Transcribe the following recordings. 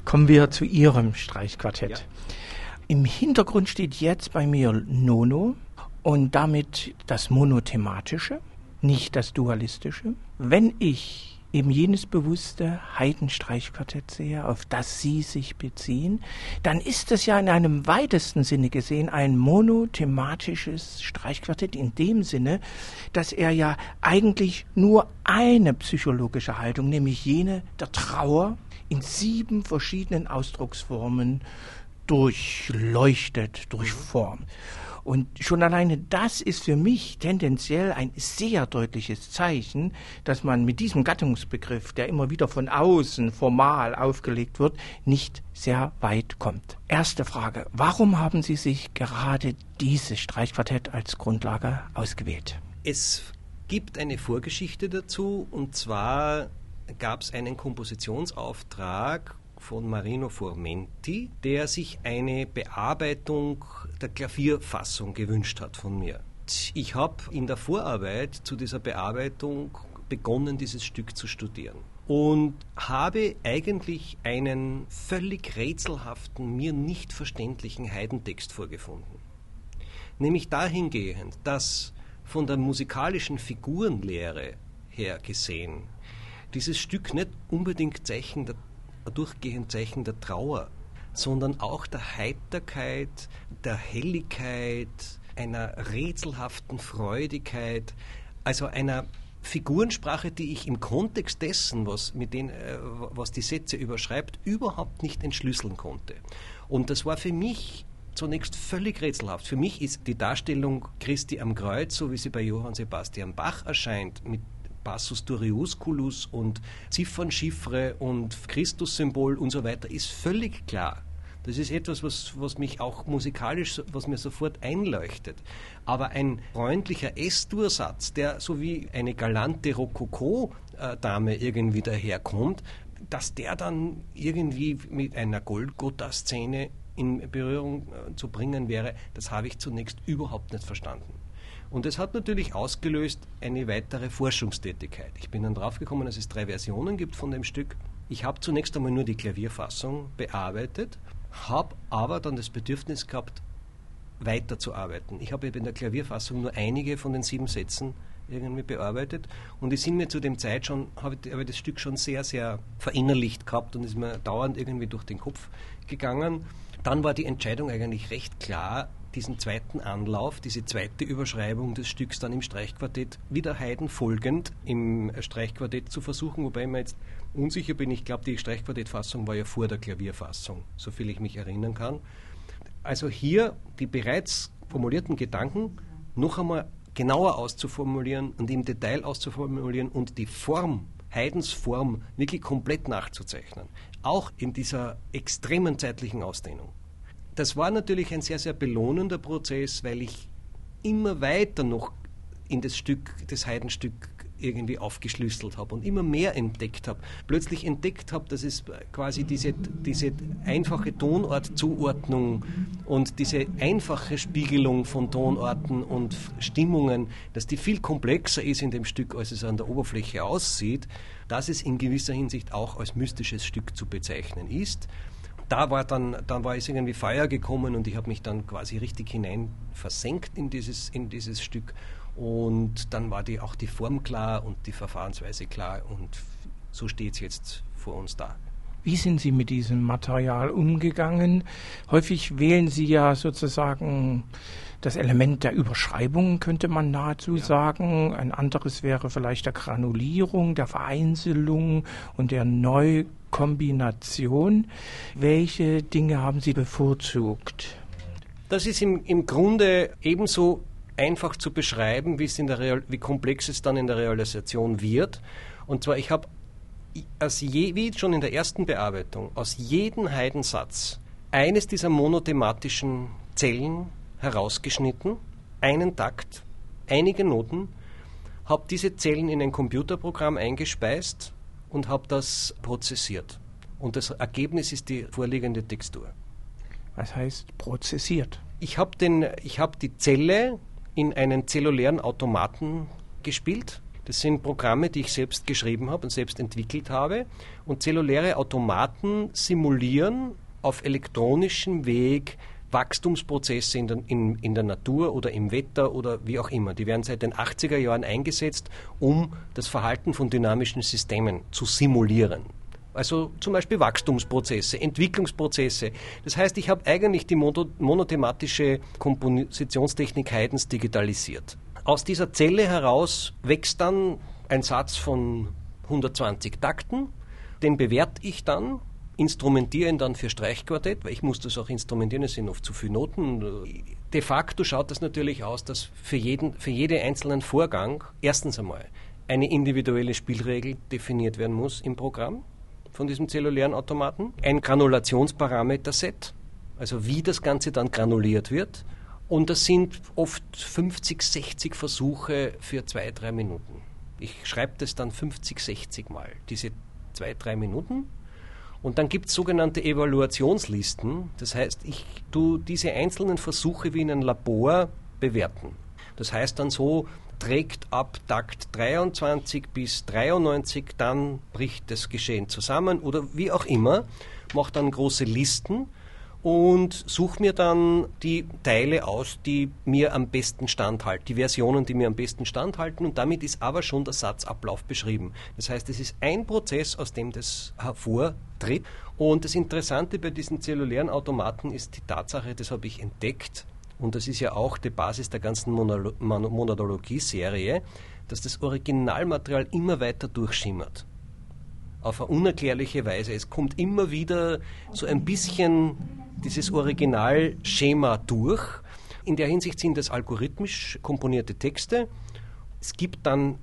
Kommen wir zu Ihrem Streichquartett. Ja. Im Hintergrund steht jetzt bei mir Nono und damit das Monothematische, nicht das Dualistische. Wenn ich eben jenes bewusste Haydn-Streichquartett sehe, auf das Sie sich beziehen, dann ist es ja in einem weitesten Sinne gesehen ein monothematisches Streichquartett in dem Sinne, dass er ja eigentlich nur eine psychologische Haltung, nämlich jene der Trauer, in 7 verschiedenen Ausdrucksformen durchleuchtet, durchformt. Und schon alleine das ist für mich tendenziell ein sehr deutliches Zeichen, dass man mit diesem Gattungsbegriff, der immer wieder von außen formal aufgelegt wird, nicht sehr weit kommt. Erste Frage: Warum haben Sie sich gerade dieses Streichquartett als Grundlage ausgewählt? Es gibt eine Vorgeschichte dazu, und zwar gab es einen Kompositionsauftrag von Marino Formenti, der sich eine Bearbeitung der Klavierfassung gewünscht hat von mir. Ich habe in der Vorarbeit zu dieser Bearbeitung begonnen, dieses Stück zu studieren und habe eigentlich einen völlig rätselhaften, mir nicht verständlichen Haydn-Text vorgefunden. Nämlich dahingehend, dass von der musikalischen Figurenlehre her gesehen dieses Stück nicht unbedingt durchgehend Zeichen der Trauer, sondern auch der Heiterkeit, der Helligkeit, einer rätselhaften Freudigkeit, also einer Figurensprache, die ich im Kontext dessen, was die Sätze überschreibt, überhaupt nicht entschlüsseln konnte. Und das war für mich zunächst völlig rätselhaft. Für mich ist die Darstellung Christi am Kreuz, so wie sie bei Johann Sebastian Bach erscheint, mit Passus Duriusculus und Ziffernchiffre und Christussymbol und so weiter, ist völlig klar. Das ist etwas, was mich auch musikalisch, was mir sofort einleuchtet. Aber ein freundlicher S-Dur-Satz, der so wie eine galante Rokoko-Dame irgendwie daherkommt, dass der dann irgendwie mit einer Golgotha-Szene in Berührung zu bringen wäre, das habe ich zunächst überhaupt nicht verstanden. Und es hat natürlich ausgelöst eine weitere Forschungstätigkeit. Ich bin dann draufgekommen, dass es 3 Versionen gibt von dem Stück. Ich habe zunächst einmal nur die Klavierfassung bearbeitet, habe aber dann das Bedürfnis gehabt, weiterzuarbeiten. Ich habe in der Klavierfassung nur einige von den 7 Sätzen irgendwie bearbeitet und die sind mir zu dem Zeit schon, habe ich das Stück schon sehr, sehr verinnerlicht gehabt und ist mir dauernd irgendwie durch den Kopf gegangen. Dann war die Entscheidung eigentlich recht klar, diesen zweiten Anlauf, diese zweite Überschreibung des Stücks dann im Streichquartett, wieder Haydn folgend im Streichquartett zu versuchen, wobei ich mir jetzt unsicher bin. Ich glaube, die Streichquartettfassung war ja vor der Klavierfassung, soviel ich mich erinnern kann. Also hier die bereits formulierten Gedanken noch einmal genauer auszuformulieren und im Detail auszuformulieren und die Form, Haydns Form, wirklich komplett nachzuzeichnen. Auch in dieser extremen zeitlichen Ausdehnung. Das war natürlich ein sehr, sehr belohnender Prozess, weil ich immer weiter noch in das Haydn-Stück irgendwie aufgeschlüsselt habe und immer mehr entdeckt habe. Plötzlich entdeckt habe, dass es quasi diese einfache Tonortzuordnung und diese einfache Spiegelung von Tonorten und Stimmungen, dass die viel komplexer ist in dem Stück, als es an der Oberfläche aussieht, dass es in gewisser Hinsicht auch als mystisches Stück zu bezeichnen ist. Da war es irgendwie Feuer gekommen und ich habe mich dann quasi richtig hinein versenkt in dieses Stück und dann war auch die Form klar und die Verfahrensweise klar und so steht es jetzt vor uns da. Wie sind Sie mit diesem Material umgegangen? Häufig wählen Sie ja sozusagen das Element der Überschreibung, könnte man nahezu sagen. Ein anderes wäre vielleicht der Granulierung, der Vereinzelung und der Neukombination. Welche Dinge haben Sie bevorzugt? Das ist im Grunde ebenso einfach zu beschreiben, wie komplex es dann in der Realisation wird. Und zwar, ich habe wie schon in der ersten Bearbeitung, aus jedem Haydn-Satz eines dieser monothematischen Zellen herausgeschnitten, einen Takt, einige Noten, habe diese Zellen in ein Computerprogramm eingespeist und habe das prozessiert. Und das Ergebnis ist die vorliegende Textur. Was heißt prozessiert? Ich habe die Zelle in einen zellulären Automaten gespielt. Das sind Programme, die ich selbst geschrieben habe und selbst entwickelt habe. Und zelluläre Automaten simulieren auf elektronischem Weg Wachstumsprozesse in der Natur oder im Wetter oder wie auch immer. Die werden seit den 80er Jahren eingesetzt, um das Verhalten von dynamischen Systemen zu simulieren. Also zum Beispiel Wachstumsprozesse, Entwicklungsprozesse. Das heißt, ich habe eigentlich die monothematische Kompositionstechnik Haydns digitalisiert. Aus dieser Zelle heraus wächst dann ein Satz von 120 Takten, den bewerte ich dann, instrumentiere ihn dann für Streichquartett, weil ich muss das auch instrumentieren, es sind oft zu viele Noten. De facto schaut das natürlich aus, dass für jeden einzelnen Vorgang erstens einmal eine individuelle Spielregel definiert werden muss im Programm von diesem zellulären Automaten, ein Granulationsparameterset, also wie das Ganze dann granuliert wird, und das sind oft 50, 60 Versuche für 2-3 Minuten. Ich schreibe das dann 50, 60 Mal, diese 2-3 Minuten. Und dann gibt es sogenannte Evaluationslisten. Das heißt, ich tue diese einzelnen Versuche wie in einem Labor bewerten. Das heißt dann so, trägt ab Takt 23 bis 93, dann bricht das Geschehen zusammen oder wie auch immer, mache dann große Listen und suche mir dann die Teile aus, die mir am besten standhalten, die Versionen, die mir am besten standhalten, und damit ist aber schon der Satzablauf beschrieben. Das heißt, es ist ein Prozess, aus dem das hervortritt. Und das Interessante bei diesen zellulären Automaten ist die Tatsache, das habe ich entdeckt, und das ist ja auch die Basis der ganzen Monadologie-Serie, dass das Originalmaterial immer weiter durchschimmert. Auf eine unerklärliche Weise. Es kommt immer wieder so ein bisschen dieses Originalschema durch. In der Hinsicht sind das algorithmisch komponierte Texte. Es gibt dann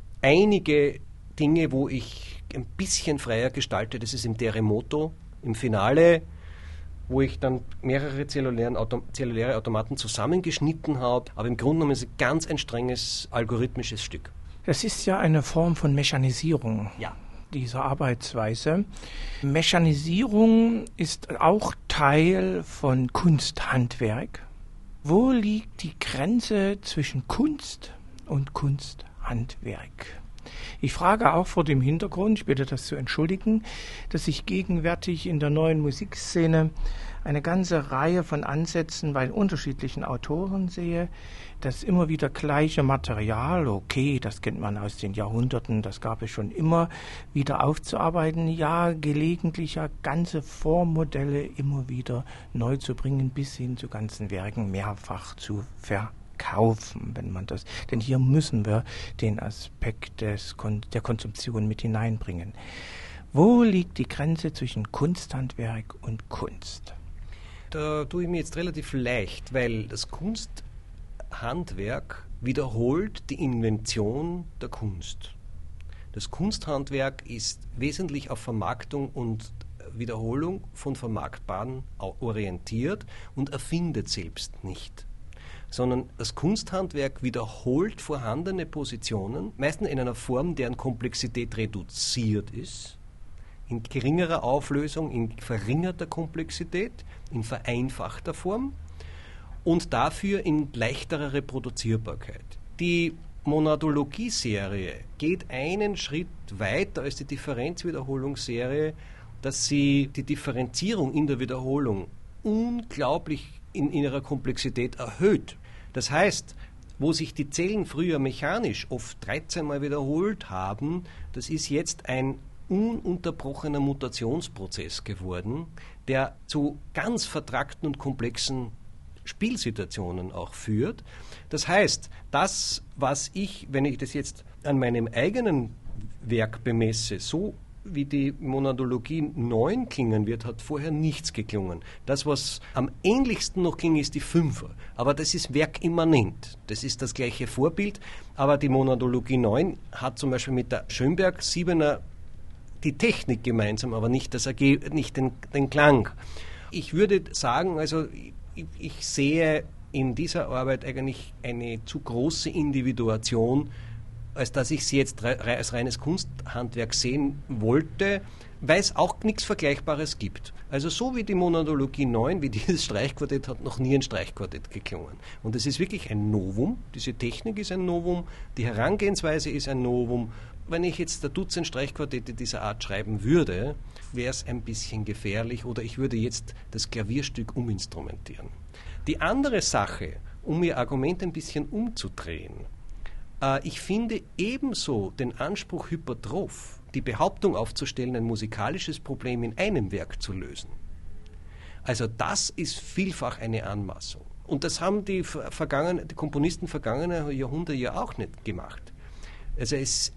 einige Dinge, wo ich ein bisschen freier gestalte. Das ist im Terremoto, im Finale, wo ich dann mehrere zelluläre Automaten zusammengeschnitten habe. Aber im Grunde genommen ist es ganz ein strenges algorithmisches Stück. Das ist ja eine Form von Mechanisierung. Ja. Dieser Arbeitsweise. Mechanisierung ist auch Teil von Kunsthandwerk. Wo liegt die Grenze zwischen Kunst und Kunsthandwerk? Ich frage auch vor dem Hintergrund, ich bitte das zu entschuldigen, dass ich gegenwärtig in der neuen Musikszene eine ganze Reihe von Ansätzen bei unterschiedlichen Autoren sehe, das immer wieder gleiche Material, okay, das kennt man aus den Jahrhunderten, das gab es schon immer, wieder aufzuarbeiten, ja, gelegentlich ja ganze Vormodelle immer wieder neu zu bringen, bis hin zu ganzen Werken mehrfach zu verkaufen, wenn man das, denn hier müssen wir den Aspekt der Konsumption mit hineinbringen. Wo liegt die Grenze zwischen Kunsthandwerk und Kunst? Da tue ich mir jetzt relativ leicht, weil das Kunsthandwerk wiederholt die Invention der Kunst. Das Kunsthandwerk ist wesentlich auf Vermarktung und Wiederholung von Vermarktbaren orientiert und erfindet selbst nicht, sondern das Kunsthandwerk wiederholt vorhandene Positionen, meistens in einer Form, deren Komplexität reduziert ist, in geringerer Auflösung, in verringerter Komplexität, in vereinfachter Form und dafür in leichterer Reproduzierbarkeit. Die Monadologie-Serie geht einen Schritt weiter als die Differenzwiederholungsserie, dass sie die Differenzierung in der Wiederholung unglaublich in ihrer Komplexität erhöht. Das heißt, wo sich die Zellen früher mechanisch oft 13 Mal wiederholt haben, das ist jetzt ein ununterbrochener Mutationsprozess geworden, der zu ganz vertrackten und komplexen Spielsituationen auch führt. Das heißt, das, was ich, wenn ich das jetzt an meinem eigenen Werk bemesse, so wie die Monadologie 9 klingen wird, hat vorher nichts geklungen. Das, was am ähnlichsten noch klingt, ist die 5er. Aber das ist werkimmanent. Das ist das gleiche Vorbild. Aber die Monadologie 9 hat zum Beispiel mit der Schönberg 7er die Technik gemeinsam, aber nicht den Klang. Ich würde sagen, also ich sehe in dieser Arbeit eigentlich eine zu große Individuation, als dass ich sie jetzt als reines Kunsthandwerk sehen wollte. weil es auch nichts Vergleichbares gibt. Also so wie die Monadologie 9, wie dieses Streichquartett, hat noch nie ein Streichquartett geklungen. Und es ist wirklich ein Novum, diese Technik ist ein Novum, die Herangehensweise ist ein Novum. Wenn ich jetzt ein Dutzend Streichquartette dieser Art schreiben würde, wäre es ein bisschen gefährlich oder ich würde jetzt das Klavierstück uminstrumentieren. Die andere Sache, um Ihr Argument ein bisschen umzudrehen, ich finde ebenso den Anspruch hypertroph, die Behauptung aufzustellen, ein musikalisches Problem in einem Werk zu lösen. Also das ist vielfach eine Anmaßung. Und das haben die Komponisten vergangener Jahrhunderte ja auch nicht gemacht. Also es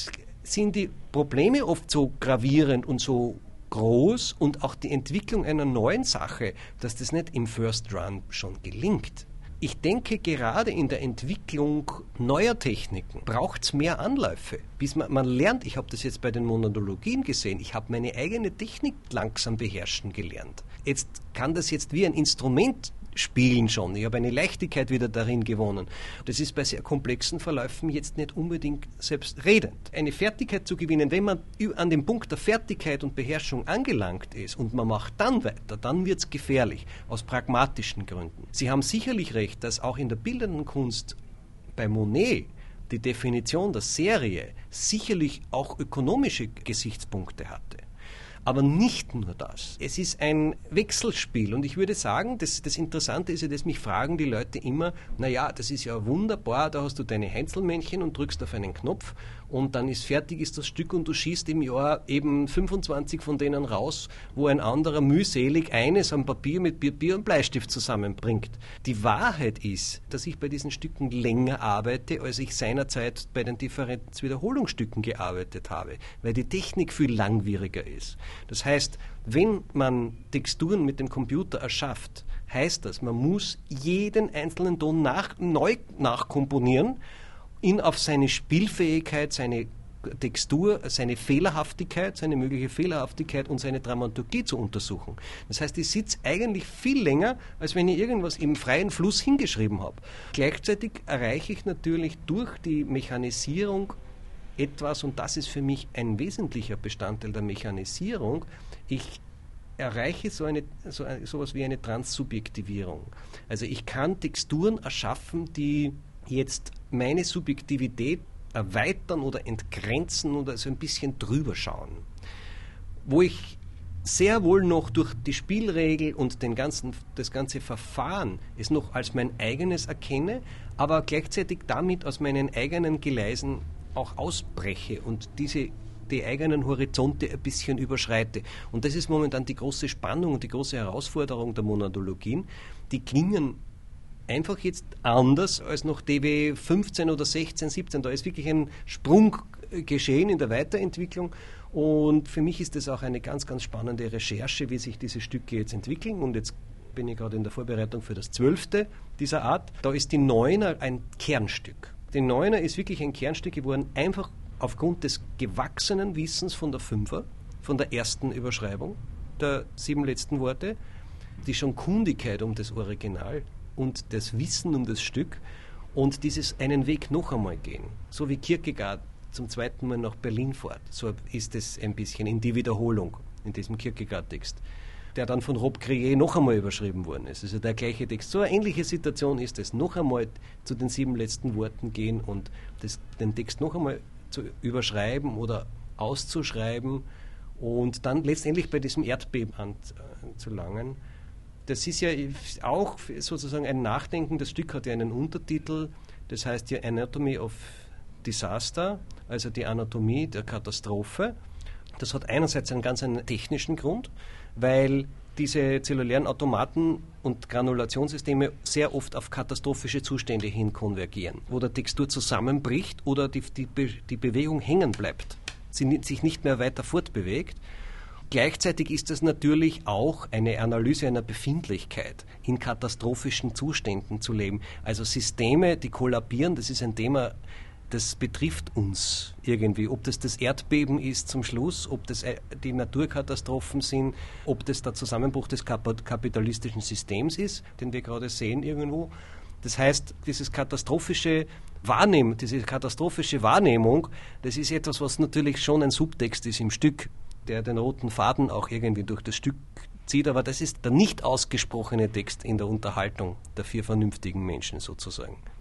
sind die Probleme oft so gravierend und so groß und auch die Entwicklung einer neuen Sache, dass das nicht im First Run schon gelingt. Ich denke, gerade in der Entwicklung neuer Techniken braucht es mehr Anläufe, bis man lernt. Ich habe das jetzt bei den Monadologien gesehen. Ich habe meine eigene Technik langsam beherrschen gelernt. Jetzt kann das jetzt wie ein Instrument spielen schon. Ich habe eine Leichtigkeit wieder darin gewonnen. Das ist bei sehr komplexen Verläufen jetzt nicht unbedingt selbstredend. Eine Fertigkeit zu gewinnen, wenn man an dem Punkt der Fertigkeit und Beherrschung angelangt ist und man macht dann weiter, dann wird es gefährlich, aus pragmatischen Gründen. Sie haben sicherlich recht, dass auch in der bildenden Kunst bei Monet die Definition der Serie sicherlich auch ökonomische Gesichtspunkte hatte. Aber nicht nur das. Es ist ein Wechselspiel und ich würde sagen, das Interessante ist ja, dass mich fragen die Leute immer, naja, das ist ja wunderbar, da hast du deine Heinzelmännchen und drückst auf einen Knopf und dann ist fertig ist das Stück und du schießt im Jahr eben 25 von denen raus, wo ein anderer mühselig eines am Papier mit Papier und Bleistift zusammenbringt. Die Wahrheit ist, dass ich bei diesen Stücken länger arbeite, als ich seinerzeit bei den Differenzwiederholungsstücken gearbeitet habe, weil die Technik viel langwieriger ist. Das heißt, wenn man Texturen mit dem Computer erschafft, heißt das, man muss jeden einzelnen Ton neu nachkomponieren, ihn auf seine Spielfähigkeit, seine Textur, seine Fehlerhaftigkeit, seine mögliche Fehlerhaftigkeit und seine Dramaturgie zu untersuchen. Das heißt, ich sitze eigentlich viel länger, als wenn ich irgendwas im freien Fluss hingeschrieben habe. Gleichzeitig erreiche ich natürlich durch die Mechanisierung etwas, und das ist für mich ein wesentlicher Bestandteil der Mechanisierung, ich erreiche sowas wie eine Transsubjektivierung. Also ich kann Texturen erschaffen, die jetzt meine Subjektivität erweitern oder entgrenzen oder so ein bisschen drüber schauen. Wo ich sehr wohl noch durch die Spielregel und das ganze Verfahren es noch als mein eigenes erkenne, aber gleichzeitig damit aus meinen eigenen Geleisen auch ausbreche und die eigenen Horizonte ein bisschen überschreite. Und das ist momentan die große Spannung und die große Herausforderung der Monadologien. Die klingen einfach jetzt anders als noch DW 15 oder 16, 17. Da ist wirklich ein Sprung geschehen in der Weiterentwicklung. Und für mich ist das auch eine ganz, ganz spannende Recherche, wie sich diese Stücke jetzt entwickeln. Und jetzt bin ich gerade in der Vorbereitung für das 12. dieser Art. Da ist die Neuner ein Kernstück. Die Neuner ist wirklich ein Kernstück geworden, einfach aufgrund des gewachsenen Wissens von der Fünfer, von der ersten Überschreibung der 7 letzten Worte, die schon Kundigkeit um das Original und das Wissen um das Stück und dieses einen Weg noch einmal gehen. So wie Kierkegaard zum zweiten Mal nach Berlin fährt. So ist es ein bisschen in die Wiederholung in diesem Kierkegaard-Text, der dann von Rob Crier noch einmal überschrieben worden ist. Also der gleiche Text. So eine ähnliche Situation ist es. Noch einmal zu den 7 letzten Worten gehen und den Text noch einmal zu überschreiben oder auszuschreiben und dann letztendlich bei diesem Erdbeben anzulangen. Das ist ja auch sozusagen ein Nachdenken. Das Stück hat ja einen Untertitel, das heißt ja Anatomy of Disaster, also die Anatomie der Katastrophe. Das hat einerseits einen ganz technischen Grund, weil diese zellulären Automaten und Granulationssysteme sehr oft auf katastrophische Zustände hin konvergieren, wo der Textur zusammenbricht oder die Bewegung hängen bleibt, sie sich nicht mehr weiter fortbewegt. Gleichzeitig ist das natürlich auch eine Analyse einer Befindlichkeit, in katastrophischen Zuständen zu leben. Also Systeme, die kollabieren, das ist ein Thema, das betrifft uns irgendwie. Ob das Erdbeben ist zum Schluss, ob das die Naturkatastrophen sind, ob das der Zusammenbruch des kapitalistischen Systems ist, den wir gerade sehen irgendwo. Das heißt, diese katastrophische Wahrnehmung, das ist etwas, was natürlich schon ein Subtext ist im Stück. der den roten Faden auch irgendwie durch das Stück zieht, aber das ist der nicht ausgesprochene Text in der Unterhaltung der vier vernünftigen Menschen sozusagen.